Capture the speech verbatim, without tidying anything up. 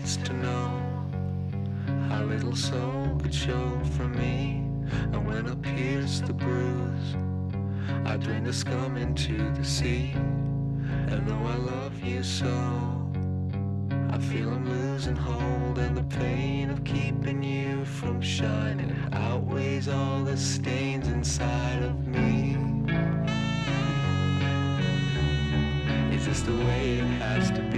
needs to know how little soul could show for me. And when I pierce the bruise, I drain the scum into the sea. And though I love you so, I feel I'm losing hold, and the pain of keeping you from shining outweighs all the stains inside of me. Is this the way it has to be?